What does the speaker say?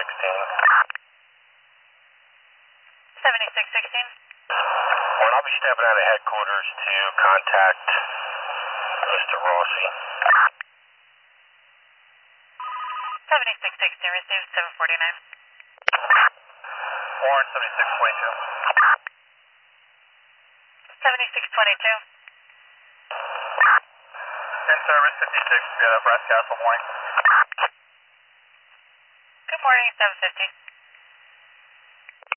7616. Warren, I'll be stepping out of headquarters to contact Mr. Rossi. 7616 received 749. Warren, 7622. 7622. In service 56, we had a Brass Castle morning. Good morning, 750.